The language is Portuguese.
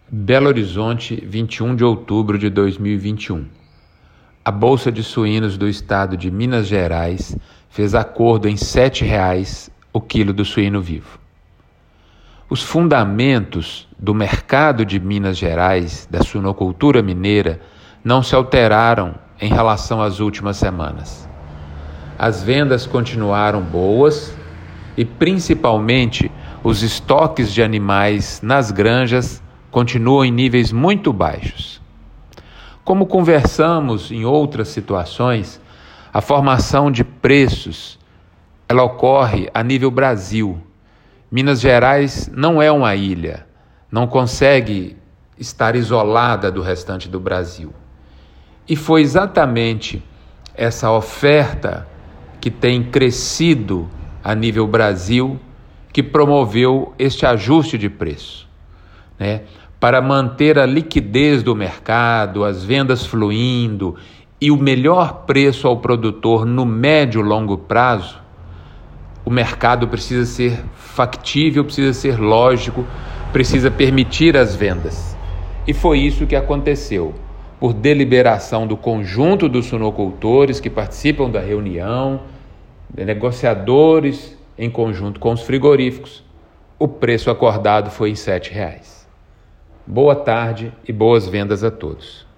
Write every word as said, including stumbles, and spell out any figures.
Belo Horizonte, vinte e um de outubro de dois mil e vinte e um. A Bolsa de Suínos do Estado de Minas Gerais fez acordo em sete reais o quilo do suíno vivo. Os fundamentos do mercado de Minas Gerais, da suinocultura mineira, não se alteraram em relação às últimas semanas. As vendas continuaram boas e, principalmente, os estoques de animais nas granjas continuam em níveis muito baixos. Como conversamos em outras situações, a formação de preços ela ocorre a nível Brasil. Minas Gerais não é uma ilha, não consegue estar isolada do restante do Brasil. E foi exatamente essa oferta que tem crescido a nível Brasil que promoveu este ajuste de preço, né? Para manter a liquidez do mercado, as vendas fluindo e o melhor preço ao produtor no médio e longo prazo, o mercado precisa ser factível, precisa ser lógico, precisa permitir as vendas. E foi isso que aconteceu. Por deliberação do conjunto dos suinocultores que participam da reunião, negociadores em conjunto com os frigoríficos, o preço acordado foi em sete reais. Boa tarde e boas vendas a todos.